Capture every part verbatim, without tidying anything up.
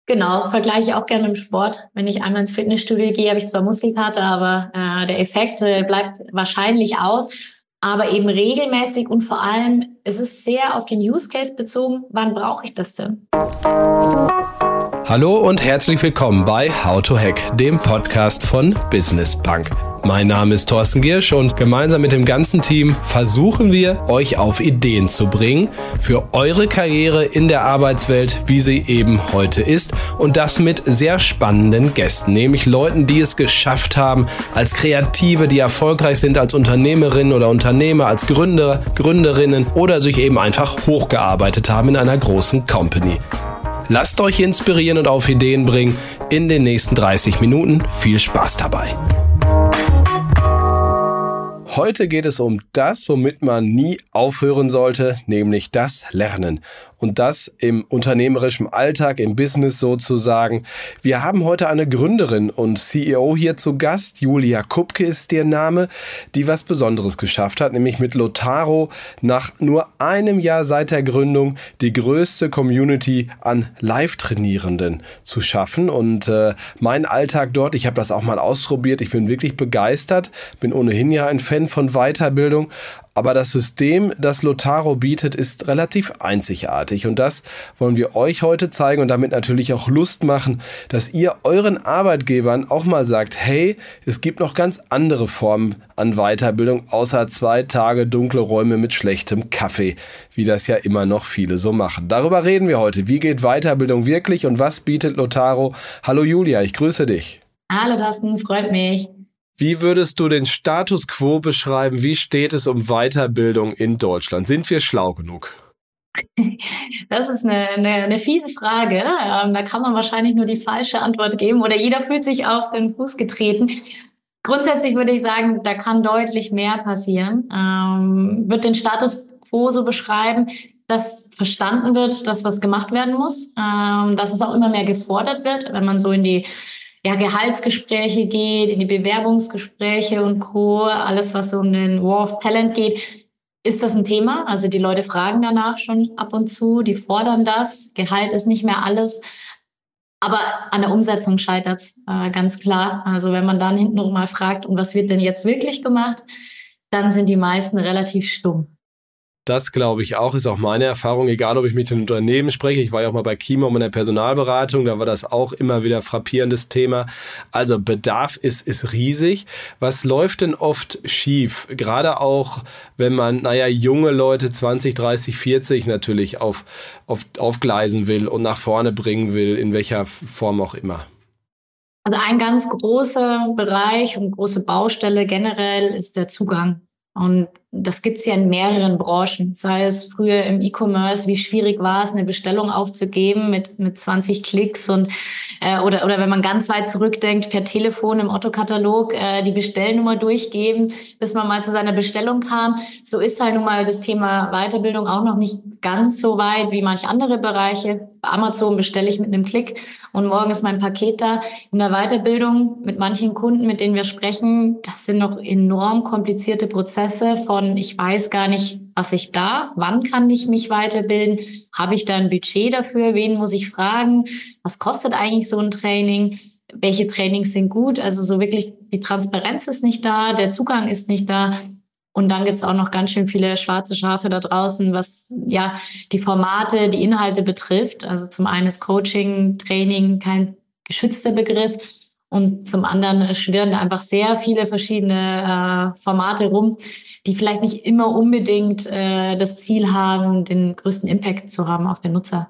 Genau, vergleiche ich auch gerne mit dem Sport. Wenn ich einmal ins Fitnessstudio gehe, habe ich zwar Muskelkater, aber äh, der Effekt äh, bleibt wahrscheinlich aus. Aber eben regelmäßig und vor allem, es ist sehr auf den Use Case bezogen. Wann brauche ich das denn? Hallo und herzlich willkommen bei How to Hack, dem Podcast von Business Punk. Mein Name ist Thorsten Giersch und gemeinsam mit dem ganzen Team versuchen wir, euch auf Ideen zu bringen für eure Karriere in der Arbeitswelt, wie sie eben heute ist. Und das mit sehr spannenden Gästen, nämlich Leuten, die es geschafft haben, als Kreative, die erfolgreich sind als Unternehmerinnen oder Unternehmer, als Gründer, Gründerinnen oder sich eben einfach hochgearbeitet haben in einer großen Company. Lasst euch inspirieren und auf Ideen bringen in den nächsten dreißig Minuten. Viel Spaß dabei! Heute geht es um das, womit man nie aufhören sollte, nämlich das Lernen. Und das im unternehmerischen Alltag, im Business sozusagen. Wir haben heute eine Gründerin und C E O hier zu Gast. Julia Kupke ist ihr Name, die was Besonderes geschafft hat, nämlich mit Lotaro nach nur einem Jahr seit der Gründung die größte Community an Live-Trainierenden zu schaffen. Und äh, mein Alltag dort, ich habe das auch mal ausprobiert, ich bin wirklich begeistert, bin ohnehin ja ein Fan von Weiterbildung. Aber das System, das Lotaro bietet, ist relativ einzigartig. Und das wollen wir euch heute zeigen und damit natürlich auch Lust machen, dass ihr euren Arbeitgebern auch mal sagt, hey, es gibt noch ganz andere Formen an Weiterbildung, außer zwei Tage dunkle Räume mit schlechtem Kaffee, wie das ja immer noch viele so machen. Darüber reden wir heute. Wie geht Weiterbildung wirklich und was bietet Lotaro? Hallo Julia, ich grüße dich. Hallo Thorsten, freut mich. Wie würdest du den Status quo beschreiben? Wie steht es um Weiterbildung in Deutschland? Sind wir schlau genug? Das ist eine, eine, eine fiese Frage. Ähm, da kann man wahrscheinlich nur die falsche Antwort geben oder jeder fühlt sich auf den Fuß getreten. Grundsätzlich würde ich sagen, da kann deutlich mehr passieren. Ähm, würde den Status quo so beschreiben, dass verstanden wird, dass was gemacht werden muss, ähm, dass es auch immer mehr gefordert wird, wenn man so in die ja, Gehaltsgespräche geht, in die Bewerbungsgespräche und Co., alles, was so um den War of Talent geht, ist das ein Thema. Also die Leute fragen danach schon ab und zu, die fordern das. Gehalt ist nicht mehr alles. Aber an der Umsetzung scheitert es äh, ganz klar. Also wenn man dann hinten mal fragt, und was wird denn jetzt wirklich gemacht, dann sind die meisten relativ stumm. Das glaube ich auch, ist auch meine Erfahrung, egal ob ich mit den Unternehmen spreche. Ich war ja auch mal bei Kimo in der Personalberatung, da war das auch immer wieder frappierendes Thema. Also Bedarf ist, ist riesig. Was läuft denn oft schief? Gerade auch, wenn man, naja, junge Leute, zwanzig, dreißig, vierzig natürlich auf, auf, aufgleisen will und nach vorne bringen will, in welcher Form auch immer. Also ein ganz großer Bereich und große Baustelle generell ist der Zugang. Und das gibt's ja in mehreren Branchen, sei es früher im E-Commerce, wie schwierig war es, eine Bestellung aufzugeben mit mit zwanzig Klicks und äh, oder oder wenn man ganz weit zurückdenkt, per Telefon im Otto-Katalog äh, die Bestellnummer durchgeben, bis man mal zu seiner Bestellung kam. So ist halt nun mal das Thema Weiterbildung auch noch nicht ganz so weit wie manche andere Bereiche. Bei Amazon bestelle ich mit einem Klick und morgen ist mein Paket da. In der Weiterbildung mit manchen Kunden, mit denen wir sprechen, das sind noch enorm komplizierte Prozesse von ich weiß gar nicht, was ich darf, wann kann ich mich weiterbilden, habe ich da ein Budget dafür, wen muss ich fragen, was kostet eigentlich so ein Training, welche Trainings sind gut, also so wirklich die Transparenz ist nicht da, der Zugang ist nicht da. Und dann gibt's auch noch ganz schön viele schwarze Schafe da draußen, was ja die Formate, die Inhalte betrifft. Also zum einen ist Coaching, Training kein geschützter Begriff und zum anderen schwirren einfach sehr viele verschiedene äh, Formate rum, die vielleicht nicht immer unbedingt äh, das Ziel haben, den größten Impact zu haben auf den Nutzer.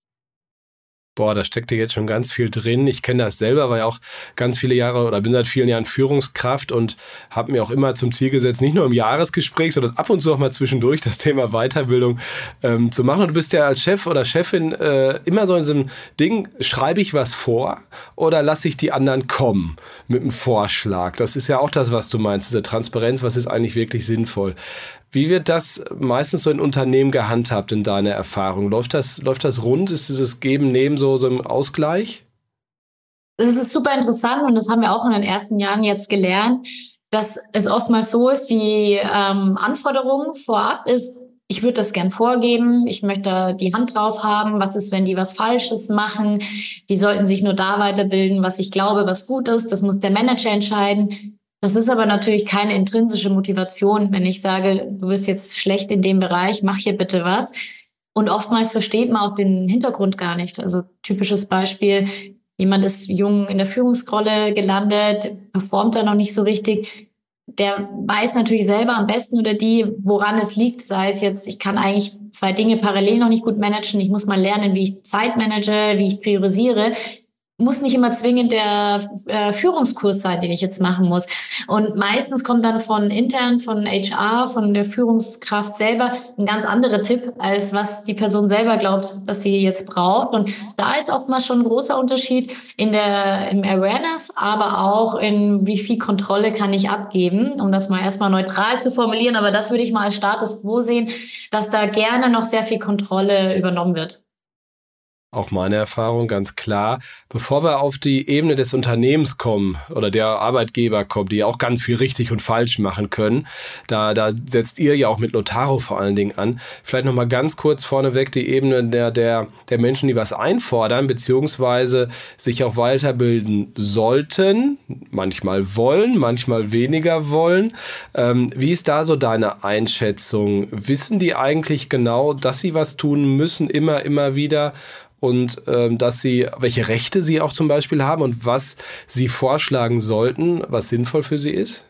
Boah, da steckt ja jetzt schon ganz viel drin. Ich kenne das selber, war ja auch ganz viele Jahre oder bin seit vielen Jahren Führungskraft und habe mir auch immer zum Ziel gesetzt, nicht nur im Jahresgespräch, sondern ab und zu auch mal zwischendurch das Thema Weiterbildung ähm, zu machen. Und du bist ja als Chef oder Chefin äh, immer so in so einem Ding, schreibe ich was vor oder lasse ich die anderen kommen mit einem Vorschlag? Das ist ja auch das, was du meinst, diese Transparenz, was ist eigentlich wirklich sinnvoll? Wie wird das meistens so in Unternehmen gehandhabt in deiner Erfahrung? Läuft das, läuft das rund? Ist dieses Geben, Nehmen so, so im Ausgleich? Das ist super interessant und das haben wir auch in den ersten Jahren jetzt gelernt, dass es oftmals so ist, die ähm, Anforderung vorab ist, ich würde das gern vorgeben, ich möchte da die Hand drauf haben, was ist, wenn die was Falsches machen, die sollten sich nur da weiterbilden, was ich glaube, was gut ist, das muss der Manager entscheiden. Das ist aber natürlich keine intrinsische Motivation, wenn ich sage, du bist jetzt schlecht in dem Bereich, mach hier bitte was. Und oftmals versteht man auch den Hintergrund gar nicht. Also typisches Beispiel, jemand ist jung in der Führungsrolle gelandet, performt da noch nicht so richtig. Der weiß natürlich selber am besten oder die, woran es liegt. Sei es jetzt, ich kann eigentlich zwei Dinge parallel noch nicht gut managen. Ich muss mal lernen, wie ich Zeit manage, wie ich priorisiere. Muss nicht immer zwingend der äh, Führungskurs sein, den ich jetzt machen muss. Und meistens kommt dann von intern, von H R, von der Führungskraft selber ein ganz anderer Tipp, als was die Person selber glaubt, dass sie jetzt braucht. Und da ist oftmals schon ein großer Unterschied in der, im Awareness, aber auch in wie viel Kontrolle kann ich abgeben, um das mal erstmal neutral zu formulieren. Aber das würde ich mal als Status quo sehen, dass da gerne noch sehr viel Kontrolle übernommen wird. Auch meine Erfahrung, ganz klar. Bevor wir auf die Ebene des Unternehmens kommen oder der Arbeitgeber kommen, die auch ganz viel richtig und falsch machen können, da, da setzt ihr ja auch mit Notaro vor allen Dingen an. Vielleicht nochmal ganz kurz vorneweg die Ebene der, der, der Menschen, die was einfordern, beziehungsweise sich auch weiterbilden sollten, manchmal wollen, manchmal weniger wollen. Ähm, wie ist da so deine Einschätzung? Wissen die eigentlich genau, dass sie was tun müssen, immer, immer wieder? Und ähm, dass sie, welche Rechte sie auch zum Beispiel haben und was sie vorschlagen sollten, was sinnvoll für sie ist?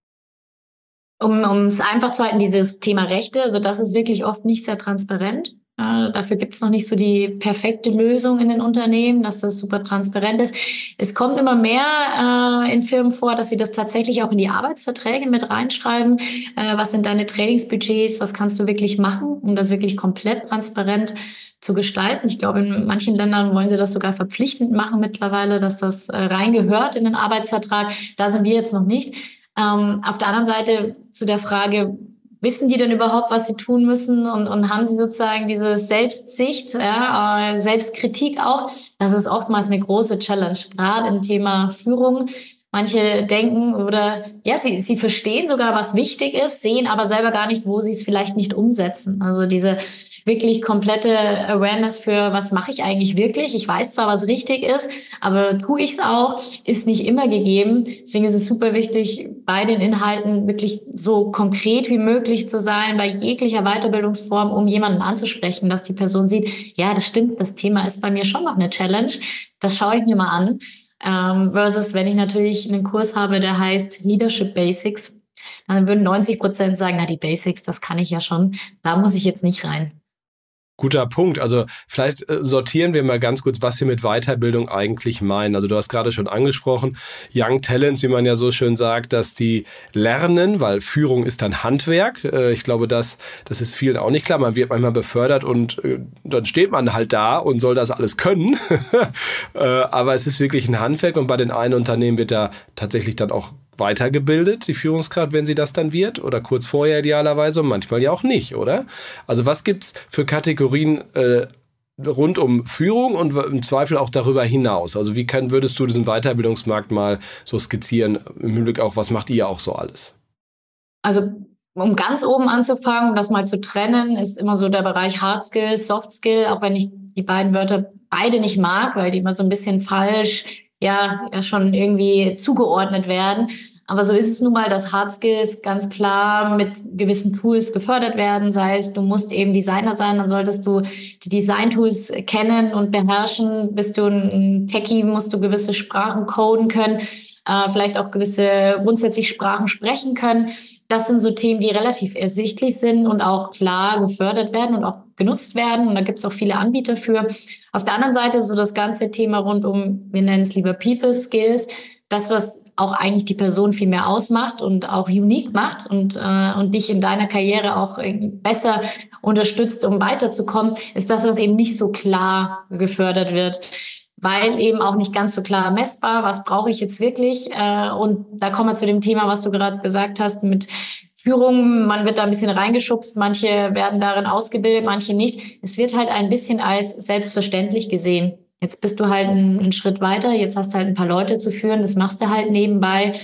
Um um es einfach zu halten, dieses Thema Rechte, also das ist wirklich oft nicht sehr transparent. Äh, dafür gibt es noch nicht so die perfekte Lösung in den Unternehmen, dass das super transparent ist. Es kommt immer mehr äh, in Firmen vor, dass sie das tatsächlich auch in die Arbeitsverträge mit reinschreiben. Äh, was sind deine Trainingsbudgets? Was kannst du wirklich machen, um das wirklich komplett transparent zu gestalten? Ich glaube, in manchen Ländern wollen sie das sogar verpflichtend machen mittlerweile, dass das äh, reingehört in den Arbeitsvertrag. Da sind wir jetzt noch nicht. Ähm, auf der anderen Seite zu der Frage, wissen die denn überhaupt, was sie tun müssen und, und haben sie sozusagen diese Selbstsicht, ja, äh, Selbstkritik auch? Das ist oftmals eine große Challenge, gerade im Thema Führung. Manche denken oder ja, sie, sie verstehen sogar, was wichtig ist, sehen aber selber gar nicht, wo sie es vielleicht nicht umsetzen. Also diese wirklich komplette Awareness für, was mache ich eigentlich wirklich? Ich weiß zwar, was richtig ist, aber tue ich es auch, ist nicht immer gegeben. Deswegen ist es super wichtig, bei den Inhalten wirklich so konkret wie möglich zu sein, bei jeglicher Weiterbildungsform, um jemanden anzusprechen, dass die Person sieht, ja, das stimmt, das Thema ist bei mir schon noch eine Challenge. Das schaue ich mir mal an. Ähm, versus, wenn ich natürlich einen Kurs habe, der heißt Leadership Basics, dann würden neunzig Prozent sagen, na, die Basics, das kann ich ja schon. Da muss ich jetzt nicht rein. Guter Punkt. Also vielleicht äh, sortieren wir mal ganz kurz, was wir mit Weiterbildung eigentlich meinen. Also du hast gerade schon angesprochen, Young Talents, wie man ja so schön sagt, dass die lernen, weil Führung ist dann Handwerk. Äh, ich glaube, das, das ist vielen auch nicht klar. Man wird manchmal befördert und äh, dann steht man halt da und soll das alles können. äh, aber es ist wirklich ein Handwerk und bei den einen Unternehmen wird da tatsächlich dann auch weitergebildet, die Führungskraft, wenn sie das dann wird oder kurz vorher idealerweise und manchmal ja auch nicht, oder? Also was gibt's für Kategorien äh, rund um Führung und im Zweifel auch darüber hinaus? Also wie kann, würdest du diesen Weiterbildungsmarkt mal so skizzieren im Hinblick auch, was macht ihr auch so alles? Also um ganz oben anzufangen, um das mal zu trennen, ist immer so der Bereich Hard Skill, Soft Skill, auch wenn ich die beiden Wörter beide nicht mag, weil die immer so ein bisschen falsch ja, ja schon irgendwie zugeordnet werden. Aber so ist es nun mal, dass Hard Skills ganz klar mit gewissen Tools gefördert werden. Sei es, du musst eben Designer sein, dann solltest du die Design-Tools kennen und beherrschen. Bist du ein Techie, musst du gewisse Sprachen coden können, äh, vielleicht auch gewisse grundsätzlich Sprachen sprechen können. Das sind so Themen, die relativ ersichtlich sind und auch klar gefördert werden und auch genutzt werden. Und da gibt es auch viele Anbieter für. Auf der anderen Seite so das ganze Thema rund um, wir nennen es lieber People Skills, das, was auch eigentlich die Person viel mehr ausmacht und auch unique macht und, äh, und dich in deiner Karriere auch besser unterstützt, um weiterzukommen, ist das, was eben nicht so klar gefördert wird. Weil eben auch nicht ganz so klar messbar, was brauche ich jetzt wirklich? Äh, und da kommen wir zu dem Thema, was du gerade gesagt hast, mit Führung. Man wird da ein bisschen reingeschubst, manche werden darin ausgebildet, manche nicht. Es wird halt ein bisschen als selbstverständlich gesehen. Jetzt bist du halt einen, einen Schritt weiter, jetzt hast du halt ein paar Leute zu führen, das machst du halt nebenbei.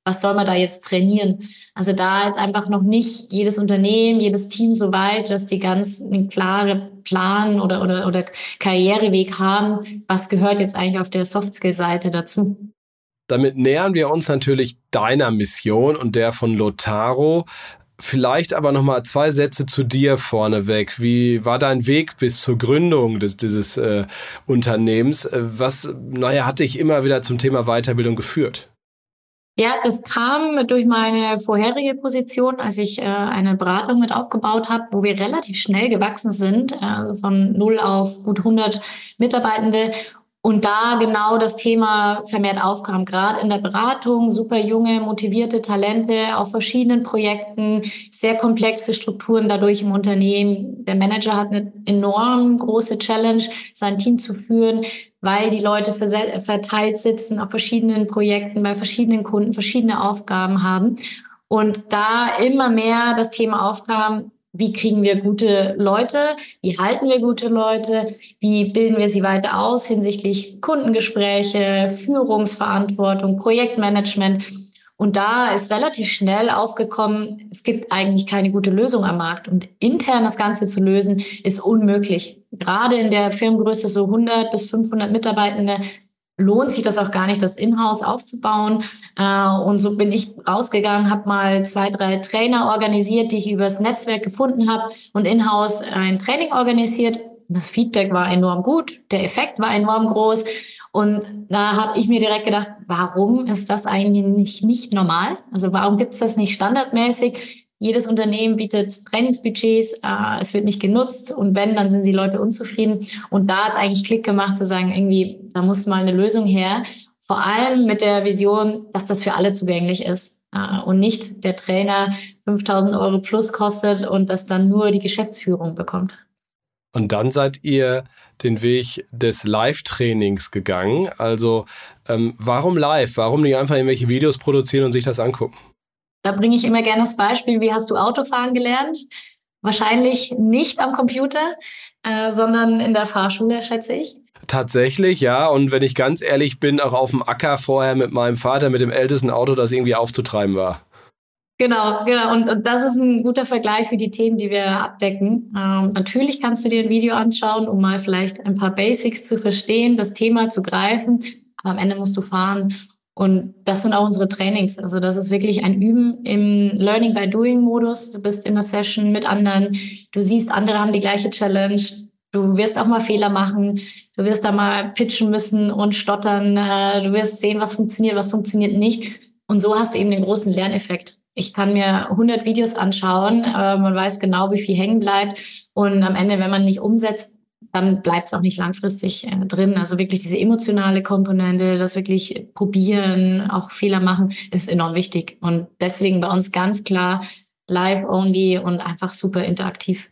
was soll man da jetzt trainieren? Also da ist einfach noch nicht jedes Unternehmen, jedes Team so weit, dass die ganz einen klaren Plan oder, oder, oder Karriereweg haben. Was gehört jetzt eigentlich auf der Soft-Skill-Seite dazu? Damit nähern wir uns natürlich deiner Mission und der von Lotaro. Vielleicht aber nochmal zwei Sätze zu dir vorneweg. Wie war dein Weg bis zur Gründung des, dieses äh, Unternehmens? Was, naja, hat dich immer wieder zum Thema Weiterbildung geführt? Ja, das kam durch meine vorherige Position, als ich äh, eine Beratung mit aufgebaut habe, wo wir relativ schnell gewachsen sind, äh, von null auf gut hundert Mitarbeitende. Und da genau das Thema vermehrt aufkam, gerade in der Beratung, super junge, motivierte Talente auf verschiedenen Projekten, sehr komplexe Strukturen dadurch im Unternehmen. Der Manager hat eine enorm große Challenge, sein Team zu führen, weil die Leute verteilt sitzen auf verschiedenen Projekten, bei verschiedenen Kunden, verschiedene Aufgaben haben. Und da immer mehr das Thema aufkam, wie kriegen wir gute Leute? Wie halten wir gute Leute? Wie bilden wir sie weiter aus hinsichtlich Kundengespräche, Führungsverantwortung, Projektmanagement? Und da ist relativ schnell aufgekommen, es gibt eigentlich keine gute Lösung am Markt. Und intern das Ganze zu lösen, ist unmöglich. Gerade in der Firmengröße so hundert bis fünfhundert Mitarbeitende lohnt sich das auch gar nicht, das Inhouse aufzubauen. Äh, und so bin ich rausgegangen, habe mal zwei, drei Trainer organisiert, die ich übers Netzwerk gefunden habe und Inhouse ein Training organisiert. Das Feedback war enorm gut, der Effekt war enorm groß. Und da habe ich mir direkt gedacht, warum ist das eigentlich nicht, nicht normal? Also warum gibt es das nicht standardmäßig? Jedes Unternehmen bietet Trainingsbudgets, äh, es wird nicht genutzt und wenn, dann sind die Leute unzufrieden. Und da hat es eigentlich Klick gemacht zu sagen, irgendwie, da muss mal eine Lösung her. Vor allem mit der Vision, dass das für alle zugänglich ist äh, und nicht der Trainer fünftausend Euro plus kostet und das dann nur die Geschäftsführung bekommt. Und dann seid ihr den Weg des Live-Trainings gegangen. Also ähm, warum live? Warum nicht einfach irgendwelche Videos produzieren und sich das angucken? Da bringe ich immer gerne das Beispiel, wie hast du Autofahren gelernt? Wahrscheinlich nicht am Computer, äh, sondern in der Fahrschule, schätze ich. Tatsächlich, ja. Und wenn ich ganz ehrlich bin, auch auf dem Acker vorher mit meinem Vater, mit dem ältesten Auto, das irgendwie aufzutreiben war. Genau, genau. Und, und das ist ein guter Vergleich für die Themen, die wir abdecken. Ähm, natürlich kannst du dir ein Video anschauen, um mal vielleicht ein paar Basics zu verstehen, das Thema zu greifen. Aber am Ende musst du fahren. Und das sind auch unsere Trainings. Also das ist wirklich ein Üben im Learning by Doing Modus. Du bist in der Session mit anderen. Du siehst, andere haben die gleiche Challenge. Du wirst auch mal Fehler machen. Du wirst da mal pitchen müssen und stottern. Du wirst sehen, was funktioniert, was funktioniert nicht. Und so hast du eben den großen Lerneffekt. Ich kann mir hundert Videos anschauen. Man weiß genau, wie viel hängen bleibt. Und am Ende, wenn man nicht umsetzt, dann bleibt es auch nicht langfristig äh, drin. Also wirklich diese emotionale Komponente, das wirklich probieren, auch Fehler machen, ist enorm wichtig. Und deswegen bei uns ganz klar live-only und einfach super interaktiv.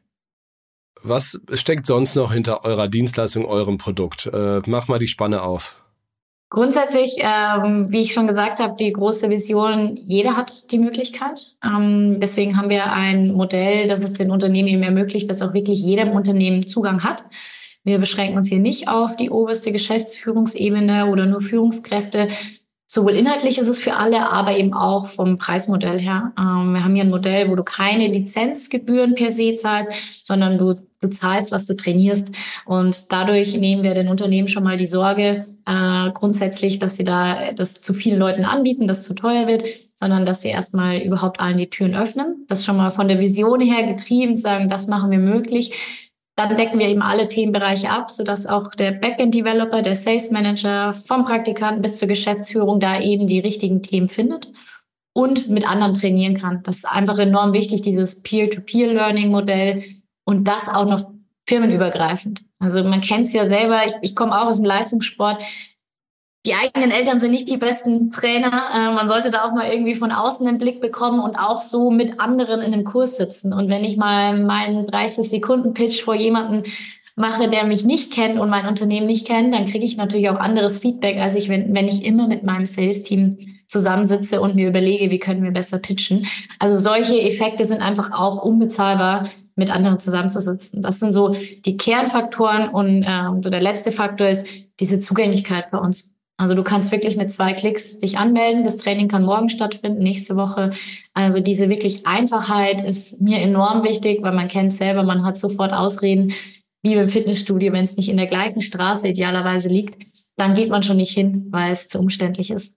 Was steckt sonst noch hinter eurer Dienstleistung, eurem Produkt? Äh, mach mal die Spanne auf. Grundsätzlich, ähm, wie ich schon gesagt habe, die große Vision, jeder hat die Möglichkeit. Ähm, deswegen haben wir ein Modell, das es den Unternehmen eben ermöglicht, dass auch wirklich jeder im Unternehmen Zugang hat. Wir beschränken uns hier nicht auf die oberste Geschäftsführungsebene oder nur Führungskräfte. Sowohl inhaltlich ist es für alle, aber eben auch vom Preismodell her. Ähm, wir haben hier ein Modell, wo du keine Lizenzgebühren per se zahlst, sondern du, du zahlst, was du trainierst. Und dadurch nehmen wir den Unternehmen schon mal die Sorge, äh, grundsätzlich, dass sie da das zu vielen Leuten anbieten, dass es zu teuer wird, sondern dass sie erstmal überhaupt allen die Türen öffnen. Das schon mal von der Vision her getrieben, sagen, das machen wir möglich. Dann decken wir eben alle Themenbereiche ab, sodass auch der Backend-Developer, der Sales Manager, vom Praktikanten bis zur Geschäftsführung da eben die richtigen Themen findet und mit anderen trainieren kann. Das ist einfach enorm wichtig, dieses Peer-to-Peer-Learning-Modell und das auch noch firmenübergreifend. Also man kennt es ja selber, ich, ich komme auch aus dem Leistungssport. Die eigenen Eltern sind nicht die besten Trainer. Äh, man sollte da auch mal irgendwie von außen einen Blick bekommen und auch so mit anderen in einem Kurs sitzen. Und wenn ich mal meinen dreißig-Sekunden-Pitch vor jemandem mache, der mich nicht kennt und mein Unternehmen nicht kennt, dann kriege ich natürlich auch anderes Feedback, als ich, wenn, wenn ich immer mit meinem Sales-Team zusammensitze und mir überlege, wie können wir besser pitchen. Also solche Effekte sind einfach auch unbezahlbar, mit anderen zusammenzusitzen. Das sind so die Kernfaktoren und äh, so der letzte Faktor ist diese Zugänglichkeit bei uns. Also du kannst wirklich mit zwei Klicks dich anmelden. Das Training kann morgen stattfinden, nächste Woche. Also diese wirklich Einfachheit ist mir enorm wichtig, weil man kennt selber, man hat sofort Ausreden, wie beim Fitnessstudio, wenn es nicht in der gleichen Straße idealerweise liegt, dann geht man schon nicht hin, weil es zu umständlich ist.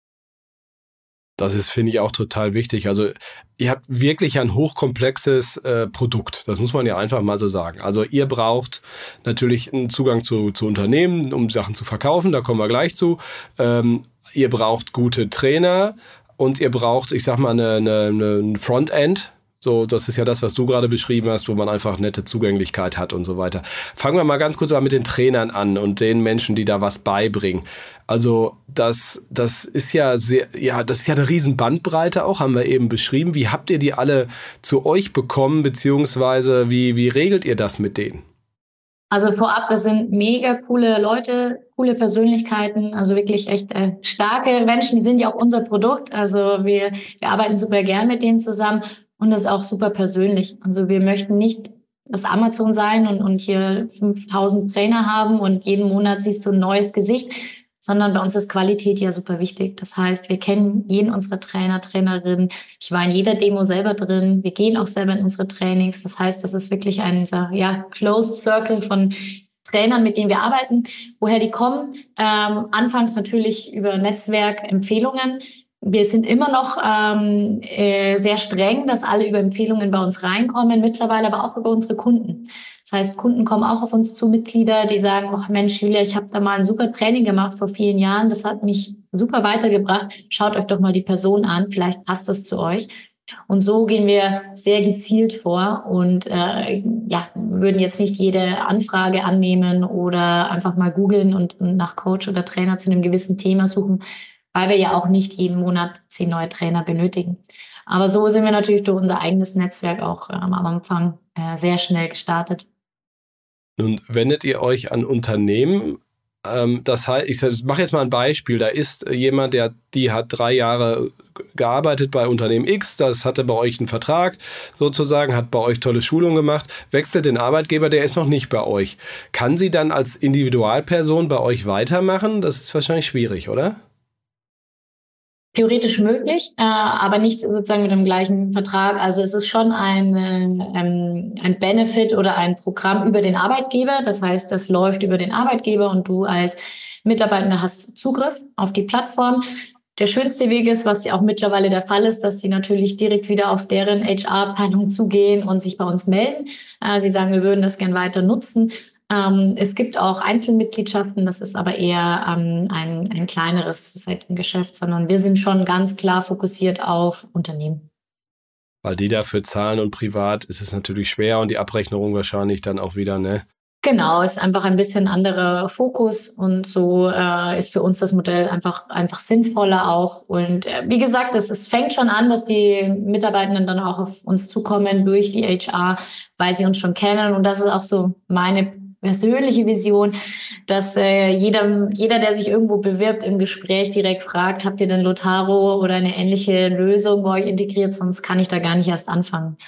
Das ist, finde ich, auch total wichtig. Also ihr habt wirklich ein hochkomplexes äh, Produkt. Das muss man ja einfach mal so sagen. Also ihr braucht natürlich einen Zugang zu, zu Unternehmen, um Sachen zu verkaufen. Da kommen wir gleich zu. Ähm, ihr braucht gute Trainer und ihr braucht, ich sag mal, eine, eine, eine Frontend. So, das ist ja das, was du gerade beschrieben hast, wo man einfach nette Zugänglichkeit hat und so weiter. Fangen wir mal ganz kurz mal mit den Trainern an und den Menschen, die da was beibringen. Also das, das ist ja sehr, ja, das ist ja eine riesen Bandbreite auch, haben wir eben beschrieben. Wie habt ihr die alle zu euch bekommen, beziehungsweise wie, wie regelt ihr das mit denen? Also vorab, das sind mega coole Leute, coole Persönlichkeiten, also wirklich echt äh, starke Menschen, die sind ja auch unser Produkt. Also wir, wir arbeiten super gern mit denen zusammen und das ist auch super persönlich. Also wir möchten nicht das Amazon sein und, und hier fünftausend Trainer haben und jeden Monat siehst du ein neues Gesicht, sondern bei uns ist Qualität ja super wichtig. Das heißt, wir kennen jeden unserer Trainer, Trainerinnen. Ich war in jeder Demo selber drin. Wir gehen auch selber in unsere Trainings. Das heißt, das ist wirklich ein ja, Closed Circle von Trainern, mit denen wir arbeiten. Woher die kommen? Ähm, anfangs natürlich über Netzwerkempfehlungen. Wir sind immer noch ähm, äh, sehr streng, dass alle über Empfehlungen bei uns reinkommen, mittlerweile aber auch über unsere Kunden. Das heißt, Kunden kommen auch auf uns zu, Mitglieder, die sagen, ach Mensch, Julia, ich habe da mal ein super Training gemacht vor vielen Jahren, das hat mich super weitergebracht. Schaut euch doch mal die Person an, vielleicht passt das zu euch. Und so gehen wir sehr gezielt vor und äh, ja, würden jetzt nicht jede Anfrage annehmen oder einfach mal googeln und, und nach Coach oder Trainer zu einem gewissen Thema suchen, weil wir ja auch nicht jeden Monat zehn neue Trainer benötigen. Aber so sind wir natürlich durch unser eigenes Netzwerk auch äh, am Anfang äh, sehr schnell gestartet. Nun wendet ihr euch an Unternehmen. Ähm, das heißt, ich mache jetzt mal ein Beispiel. Da ist jemand, der die hat drei Jahre gearbeitet bei Unternehmen X, das hatte bei euch einen Vertrag sozusagen, hat bei euch tolle Schulungen gemacht, wechselt den Arbeitgeber, der ist noch nicht bei euch. Kann sie dann als Individualperson bei euch weitermachen? Das ist wahrscheinlich schwierig, oder? Theoretisch möglich, äh, aber nicht sozusagen mit dem gleichen Vertrag. Also es ist schon ein, ähm, ein Benefit oder ein Programm über den Arbeitgeber. Das heißt, das läuft über den Arbeitgeber und du als Mitarbeitender hast Zugriff auf die Plattform. Der schönste Weg ist, was ja auch mittlerweile der Fall ist, dass die natürlich direkt wieder auf deren H R-Abteilung zugehen und sich bei uns melden. Äh, sie sagen, wir würden das gern weiter nutzen. Ähm, es gibt auch Einzelmitgliedschaften, das ist aber eher ähm, ein, ein kleineres Seitengeschäft, sondern wir sind schon ganz klar fokussiert auf Unternehmen. Weil die dafür zahlen und privat ist es natürlich schwer und die Abrechnung wahrscheinlich dann auch wieder, ne? Genau, ist einfach ein bisschen anderer Fokus und so äh, ist für uns das Modell einfach einfach sinnvoller auch. Und äh, wie gesagt, es, es fängt schon an, dass die Mitarbeitenden dann auch auf uns zukommen durch die H R, weil sie uns schon kennen. Und das ist auch so meine persönliche Vision, dass äh, jeder, jeder, der sich irgendwo bewirbt, im Gespräch direkt fragt, habt ihr denn Lotaro oder eine ähnliche Lösung bei euch integriert? Sonst kann ich da gar nicht erst anfangen.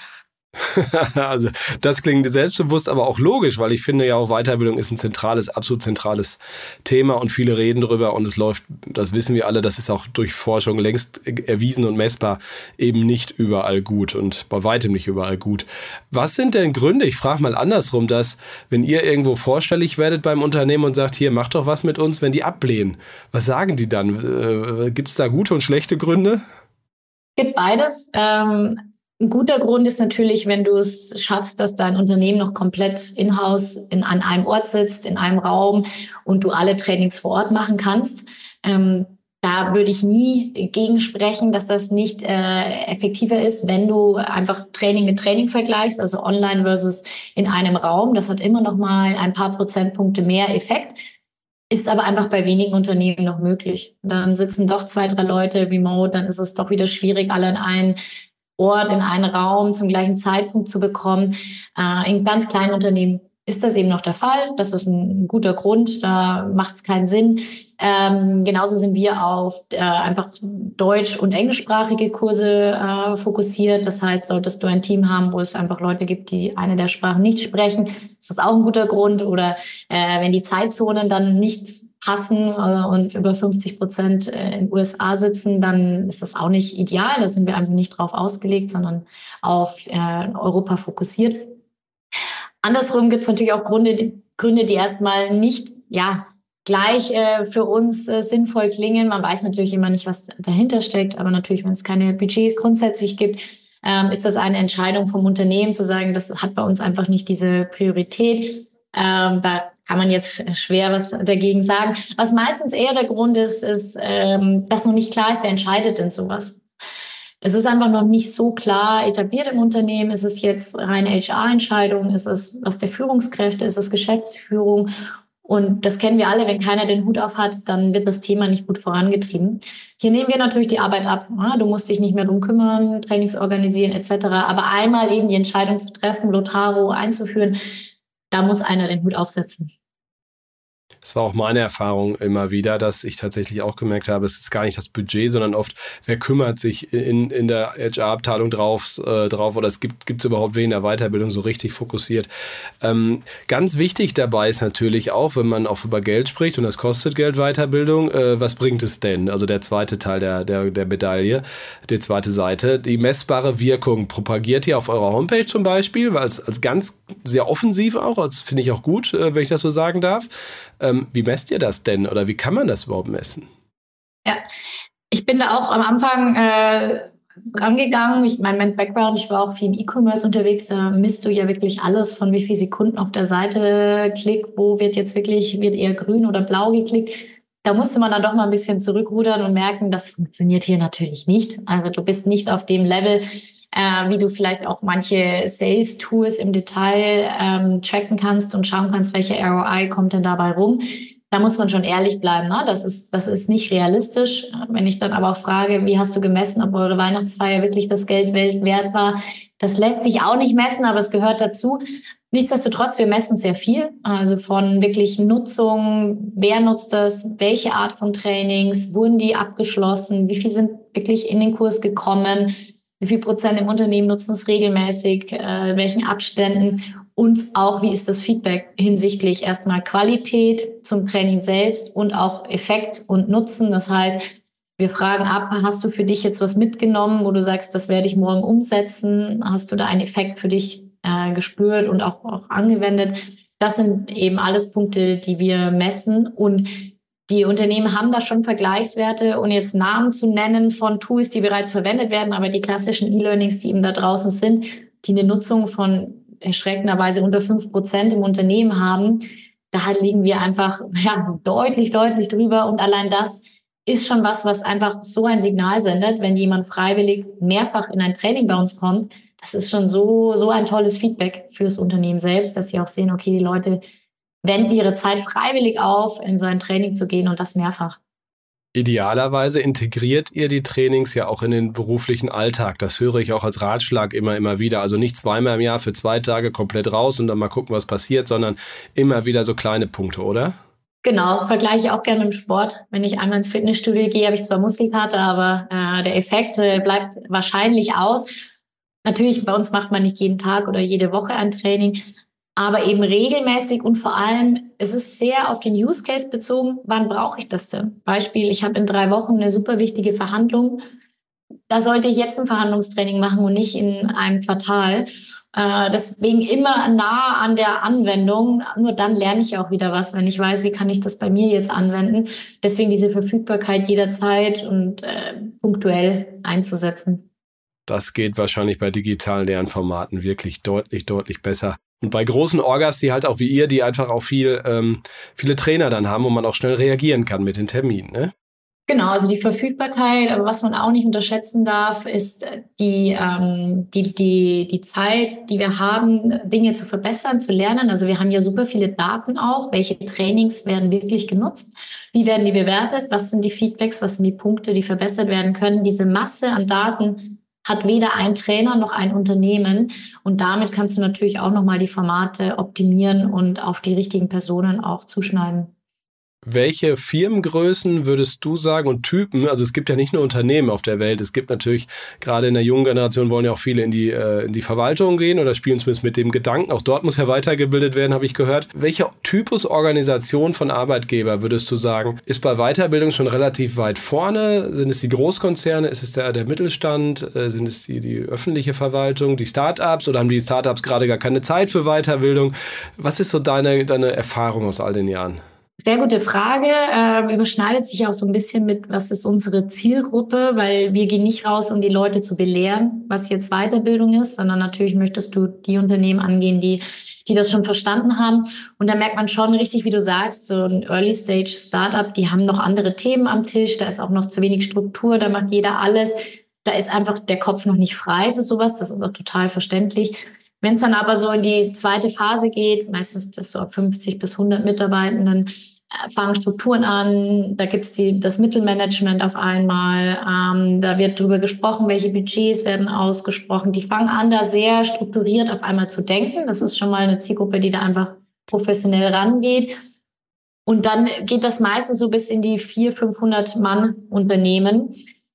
Also das klingt selbstbewusst, aber auch logisch, weil ich finde ja auch Weiterbildung ist ein zentrales, absolut zentrales Thema und viele reden drüber und es läuft, das wissen wir alle, das ist auch durch Forschung längst erwiesen und messbar, eben nicht überall gut und bei weitem nicht überall gut. Was sind denn Gründe, ich frage mal andersrum, dass wenn ihr irgendwo vorstellig werdet beim Unternehmen und sagt, hier, macht doch was mit uns, wenn die ablehnen, was sagen die dann? Äh, gibt es da gute und schlechte Gründe? Es gibt beides. Ähm Ein guter Grund ist natürlich, wenn du es schaffst, dass dein Unternehmen noch komplett in-house in, an einem Ort sitzt, in einem Raum und du alle Trainings vor Ort machen kannst. Ähm, da würde ich nie gegen sprechen, dass das nicht äh, effektiver ist, wenn du einfach Training mit Training vergleichst, also online versus in einem Raum. Das hat immer noch mal ein paar Prozentpunkte mehr Effekt. Ist aber einfach bei wenigen Unternehmen noch möglich. Dann sitzen doch zwei, drei Leute remote, dann ist es doch wieder schwierig, alle in einen Ort, in einen Raum zum gleichen Zeitpunkt zu bekommen. Äh, in ganz kleinen Unternehmen ist das eben noch der Fall. Das ist ein guter Grund, da macht es keinen Sinn. Ähm, genauso sind wir auf äh, einfach deutsch- und englischsprachige Kurse äh, fokussiert. Das heißt, solltest du ein Team haben, wo es einfach Leute gibt, die eine der Sprachen nicht sprechen, ist das auch ein guter Grund. Oder äh, wenn die Zeitzonen dann nicht passen äh, und über fünfzig Prozent in den U S A sitzen, dann ist das auch nicht ideal. Da sind wir einfach nicht drauf ausgelegt, sondern auf äh, Europa fokussiert. Andersrum gibt es natürlich auch Gründe, die, Gründe, die erstmal nicht ja, gleich äh, für uns äh, sinnvoll klingen. Man weiß natürlich immer nicht, was dahinter steckt, aber natürlich, wenn es keine Budgets grundsätzlich gibt, ähm, ist das eine Entscheidung vom Unternehmen zu sagen, das hat bei uns einfach nicht diese Priorität. Ähm, da kann man jetzt schwer was dagegen sagen. Was meistens eher der Grund ist, ist, ähm, dass noch nicht klar ist, wer entscheidet denn sowas. Es ist einfach noch nicht so klar etabliert im Unternehmen. Ist es jetzt reine H R-Entscheidung? Ist es was der Führungskräfte? Ist es Geschäftsführung? Und das kennen wir alle, wenn keiner den Hut auf hat, dann wird das Thema nicht gut vorangetrieben. Hier nehmen wir natürlich die Arbeit ab. Du musst dich nicht mehr drum kümmern, Trainings organisieren et cetera. Aber einmal eben die Entscheidung zu treffen, Lotaro einzuführen, da muss einer den Hut aufsetzen. Das war auch meine Erfahrung immer wieder, dass ich tatsächlich auch gemerkt habe, es ist gar nicht das Budget, sondern oft, wer kümmert sich in, in der H R-Abteilung drauf, äh, drauf oder es gibt es überhaupt wen in der Weiterbildung so richtig fokussiert. Ähm, ganz wichtig dabei ist natürlich auch, wenn man auch über Geld spricht und das kostet Geld, Weiterbildung, äh, was bringt es denn? Also der zweite Teil der, der, der Medaille, die zweite Seite, die messbare Wirkung. Propagiert ihr auf eurer Homepage zum Beispiel, weil es als ganz sehr offensiv auch, das finde ich auch gut, äh, wenn ich das so sagen darf. Ähm, wie messt ihr das denn oder wie kann man das überhaupt messen? Ja, ich bin da auch am Anfang äh, rangegangen. Ich mein, mein Background, ich war auch viel im E-Commerce unterwegs. Da misst du ja wirklich alles, von wie viele Sekunden auf der Seite klickt, wo wird jetzt wirklich, wird eher grün oder blau geklickt. Da musste man dann doch mal ein bisschen zurückrudern und merken, das funktioniert hier natürlich nicht. Also du bist nicht auf dem Level, äh, wie du vielleicht auch manche Sales-Tools im Detail ähm, tracken kannst und schauen kannst, welche R O I kommt denn dabei rum. Da muss man schon ehrlich bleiben, ne? Das ist, das ist nicht realistisch. Wenn ich dann aber auch frage, wie hast du gemessen, ob eure Weihnachtsfeier wirklich das Geld wert war, das lässt sich auch nicht messen, aber es gehört dazu. Nichtsdestotrotz, wir messen sehr viel, also von wirklich Nutzung, wer nutzt das, welche Art von Trainings, wurden die abgeschlossen, wie viel sind wirklich in den Kurs gekommen, wie viel Prozent im Unternehmen nutzen es regelmäßig, äh, in welchen Abständen und auch, wie ist das Feedback hinsichtlich erstmal Qualität zum Training selbst und auch Effekt und Nutzen. Das heißt, wir fragen ab, hast du für dich jetzt was mitgenommen, wo du sagst, das werde ich morgen umsetzen? Hast du da einen Effekt für dich äh, gespürt und auch, auch angewendet? Das sind eben alles Punkte, die wir messen und die Unternehmen haben da schon Vergleichswerte und jetzt Namen zu nennen von Tools, die bereits verwendet werden, aber die klassischen E-Learnings, die eben da draußen sind, die eine Nutzung von erschreckenderweise unter fünf Prozent im Unternehmen haben, da liegen wir einfach ja, deutlich, deutlich drüber und allein das ist schon was, was einfach so ein Signal sendet, wenn jemand freiwillig mehrfach in ein Training bei uns kommt. Das ist schon so, so ein tolles Feedback fürs Unternehmen selbst, dass sie auch sehen, okay, die Leute wenden ihre Zeit freiwillig auf, in so ein Training zu gehen und das mehrfach. Idealerweise integriert ihr die Trainings ja auch in den beruflichen Alltag. Das höre ich auch als Ratschlag immer, immer wieder. Also nicht zweimal im Jahr für zwei Tage komplett raus und dann mal gucken, was passiert, sondern immer wieder so kleine Punkte, oder? Genau, vergleiche ich auch gerne mit dem Sport. Wenn ich einmal ins Fitnessstudio gehe, habe ich zwar Muskelkater, aber äh, der Effekt äh, bleibt wahrscheinlich aus. Natürlich, bei uns macht man nicht jeden Tag oder jede Woche ein Training, aber eben regelmäßig und vor allem, es ist sehr auf den Use Case bezogen, wann brauche ich das denn? Beispiel, ich habe in drei Wochen eine super wichtige Verhandlung. Da sollte ich jetzt ein Verhandlungstraining machen und nicht in einem Quartal. Äh, deswegen immer nah an der Anwendung. Nur dann lerne ich auch wieder was, wenn ich weiß, wie kann ich das bei mir jetzt anwenden. Deswegen diese Verfügbarkeit jederzeit und äh, punktuell einzusetzen. Das geht wahrscheinlich bei digitalen Lernformaten wirklich deutlich, deutlich besser. Und bei großen Orgas, die halt auch wie ihr, die einfach auch viel, ähm, viele Trainer dann haben, wo man auch schnell reagieren kann mit den Terminen, ne? Genau, also die Verfügbarkeit, aber was man auch nicht unterschätzen darf, ist die, ähm, die, die, die Zeit, die wir haben, Dinge zu verbessern, zu lernen. Also wir haben ja super viele Daten auch. Welche Trainings werden wirklich genutzt? Wie werden die bewertet? Was sind die Feedbacks? Was sind die Punkte, die verbessert werden können? Diese Masse an Daten hat weder ein Trainer noch ein Unternehmen. Und damit kannst du natürlich auch nochmal die Formate optimieren und auf die richtigen Personen auch zuschneiden. Welche Firmengrößen würdest du sagen und Typen, also es gibt ja nicht nur Unternehmen auf der Welt, es gibt natürlich, gerade in der jungen Generation wollen ja auch viele in die, äh, in die Verwaltung gehen oder spielen zumindest mit dem Gedanken, auch dort muss ja weitergebildet werden, habe ich gehört. Welcher Typus Organisation von Arbeitgeber würdest du sagen, ist bei Weiterbildung schon relativ weit vorne? Sind es die Großkonzerne, ist es der, der Mittelstand, äh, sind es die, die öffentliche Verwaltung, die Startups oder haben die Startups gerade gar keine Zeit für Weiterbildung? Was ist so deine, deine Erfahrung aus all den Jahren? Sehr gute Frage. Ähm, überschneidet sich auch so ein bisschen mit, was ist unsere Zielgruppe, weil wir gehen nicht raus, um die Leute zu belehren, was jetzt Weiterbildung ist, sondern natürlich möchtest du die Unternehmen angehen, die, die das schon verstanden haben. Und da merkt man schon richtig, wie du sagst, so ein Early-Stage-Startup, die haben noch andere Themen am Tisch, da ist auch noch zu wenig Struktur, da macht jeder alles. Da ist einfach der Kopf noch nicht frei für sowas, das ist auch total verständlich. Wenn es dann aber so in die zweite Phase geht, meistens das so ab fünfzig bis hundert Mitarbeitenden, äh, fangen Strukturen an, da gibt's die das Mittelmanagement auf einmal, ähm, da wird drüber gesprochen, welche Budgets werden ausgesprochen. Die fangen an, da sehr strukturiert auf einmal zu denken. Das ist schon mal eine Zielgruppe, die da einfach professionell rangeht. Und dann geht das meistens so bis in die vierhundert, fünfhundert Mann Unternehmen.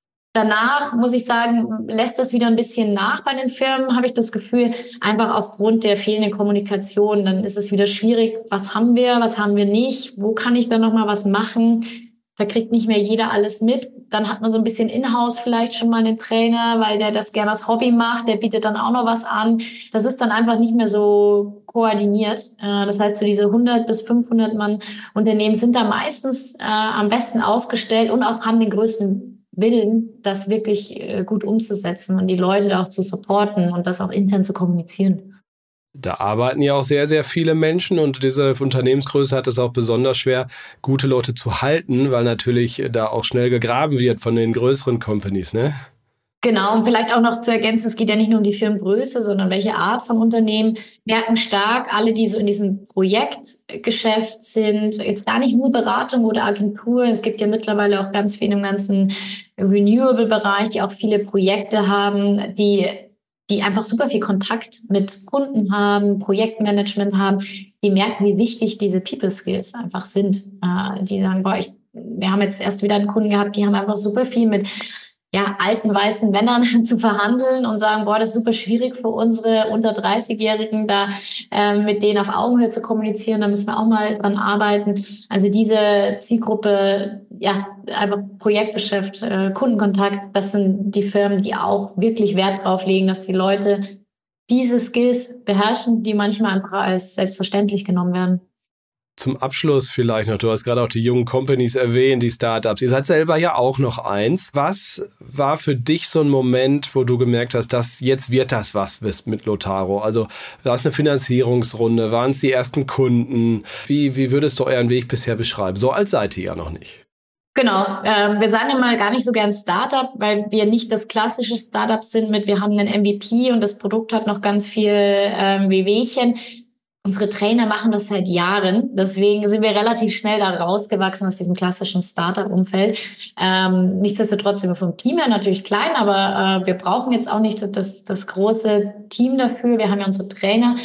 Danach, muss ich sagen, lässt das wieder ein bisschen nach bei den Firmen, habe ich das Gefühl, einfach aufgrund der fehlenden Kommunikation. Dann ist es wieder schwierig, was haben wir, was haben wir nicht, wo kann ich dann nochmal was machen? Da kriegt nicht mehr jeder alles mit. Dann hat man so ein bisschen in-house vielleicht schon mal einen Trainer, weil der das gerne als Hobby macht, der bietet dann auch noch was an. Das ist dann einfach nicht mehr so koordiniert. Das heißt, so diese hundert bis fünfhundert Mann Unternehmen sind da meistens äh, am besten aufgestellt und auch haben den größten Willen, das wirklich äh, gut umzusetzen und die Leute da auch zu supporten und das auch intern zu kommunizieren. Da arbeiten ja auch sehr, sehr viele Menschen und diese Unternehmensgröße hat es auch besonders schwer, gute Leute zu halten, weil natürlich da auch schnell gegraben wird von den größeren Companies, ne? Genau, und vielleicht auch noch zu ergänzen, es geht ja nicht nur um die Firmengröße, sondern welche Art von Unternehmen. Merken stark alle, die so in diesem Projektgeschäft sind, jetzt gar nicht nur Beratung oder Agentur. Es gibt ja mittlerweile auch ganz viel im ganzen Renewable-Bereich, die auch viele Projekte haben, die, die einfach super viel Kontakt mit Kunden haben, Projektmanagement haben. Die merken, wie wichtig diese People-Skills einfach sind. Die sagen, boah, ich, wir haben jetzt erst wieder einen Kunden gehabt, die haben einfach super viel mit ja, alten weißen Männern zu verhandeln und sagen, boah, das ist super schwierig für unsere unter dreißig-Jährigen, da äh, mit denen auf Augenhöhe zu kommunizieren, da müssen wir auch mal dran arbeiten. Also diese Zielgruppe, ja, einfach Projektgeschäft, äh, Kundenkontakt, das sind die Firmen, die auch wirklich Wert drauf legen, dass die Leute diese Skills beherrschen, die manchmal einfach als selbstverständlich genommen werden. Zum Abschluss vielleicht noch, du hast gerade auch die jungen Companies erwähnt, die Startups. Ihr seid selber ja auch noch eins. Was war für dich so ein Moment, wo du gemerkt hast, dass jetzt wird das was mit Lotaro? Also war es eine Finanzierungsrunde? Waren es die ersten Kunden? Wie, wie würdest du euren Weg bisher beschreiben? So alt seid ihr ja noch nicht. Genau, ähm, wir sagen immer gar nicht so gern Startup, weil wir nicht das klassische Startup sind mit, wir haben einen M V P und das Produkt hat noch ganz viel ähm, Wehwehchen. Unsere Trainer machen das seit Jahren, deswegen sind wir relativ schnell da rausgewachsen aus diesem klassischen Startup-Umfeld. Ähm, nichtsdestotrotz sind wir vom Team her natürlich klein, aber äh, wir brauchen jetzt auch nicht das, das große Team dafür. Wir haben ja unsere Trainer.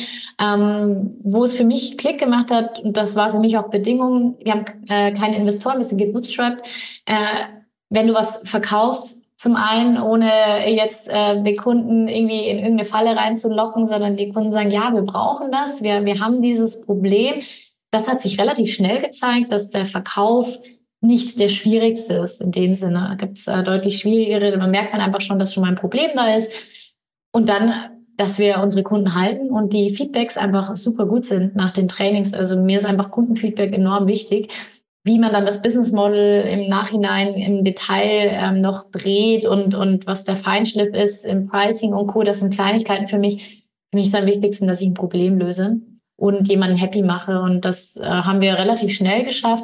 Ähm, wo es für mich Klick gemacht hat, und das war für mich auch Bedingung, wir haben äh, keine Investoren, wir sind gebootstrapped. Äh, wenn du was verkaufst, zum einen, ohne jetzt äh, die Kunden irgendwie in irgendeine Falle reinzulocken, sondern die Kunden sagen, ja, wir brauchen das, wir, wir haben dieses Problem. Das hat sich relativ schnell gezeigt, dass der Verkauf nicht der schwierigste ist in dem Sinne. Da gibt es äh, deutlich schwierigere, man merkt man einfach schon, dass schon mal ein Problem da ist. Und dann, dass wir unsere Kunden halten und die Feedbacks einfach super gut sind nach den Trainings. Also mir ist einfach Kundenfeedback enorm wichtig. Wie man dann das Business Model im Nachhinein im Detail ähm, noch dreht und, und was der Feinschliff ist im Pricing und Co., das sind Kleinigkeiten für mich. Für mich ist am wichtigsten, dass ich ein Problem löse und jemanden happy mache. Und das äh, haben wir relativ schnell geschafft.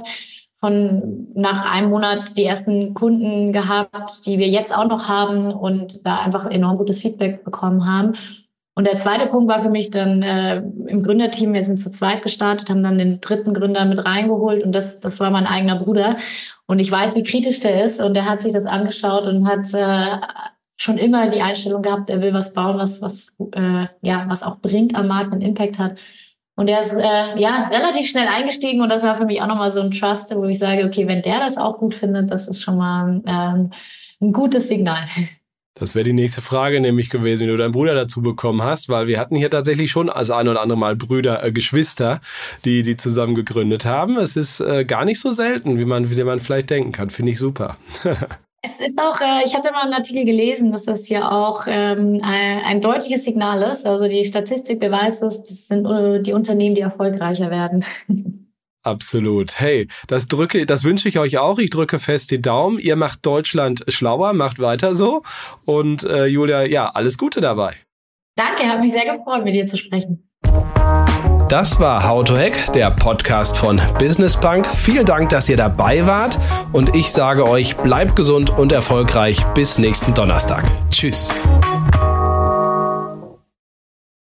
Von nach einem Monat die ersten Kunden gehabt, die wir jetzt auch noch haben und da einfach enorm gutes Feedback bekommen haben. Und der zweite Punkt war für mich dann äh, im Gründerteam, wir sind zu zweit gestartet, haben dann den dritten Gründer mit reingeholt und das, das war mein eigener Bruder. Und ich weiß, wie kritisch der ist und der hat sich das angeschaut und hat äh, schon immer die Einstellung gehabt, er will was bauen, was, was, äh, ja, was auch bringt am Markt und Impact hat. Und der ist äh, ja relativ schnell eingestiegen und das war für mich auch nochmal so ein Trust, wo ich sage, okay, wenn der das auch gut findet, das ist schon mal ähm, ein gutes Signal. Das wäre die nächste Frage nämlich gewesen, wie du deinen Bruder dazu bekommen hast, weil wir hatten hier tatsächlich schon also ein oder andere Mal Brüder, äh, Geschwister, die die zusammen gegründet haben. Es ist äh, gar nicht so selten, wie man, wie man vielleicht denken kann. Finde ich super. Es ist auch, äh, ich hatte mal einen Artikel gelesen, dass das ja auch ähm, ein, ein deutliches Signal ist. Also die Statistik beweist es, das sind äh, die Unternehmen, die erfolgreicher werden. Absolut. Hey, das drücke, das wünsche ich euch auch. Ich drücke fest die Daumen. Ihr macht Deutschland schlauer, macht weiter so. Und äh, Julia, ja, alles Gute dabei. Danke, hat mich sehr gefreut, mit dir zu sprechen. Das war How to Hack, der Podcast von Business Punk. Vielen Dank, dass ihr dabei wart. Und ich sage euch, bleibt gesund und erfolgreich. Bis nächsten Donnerstag. Tschüss.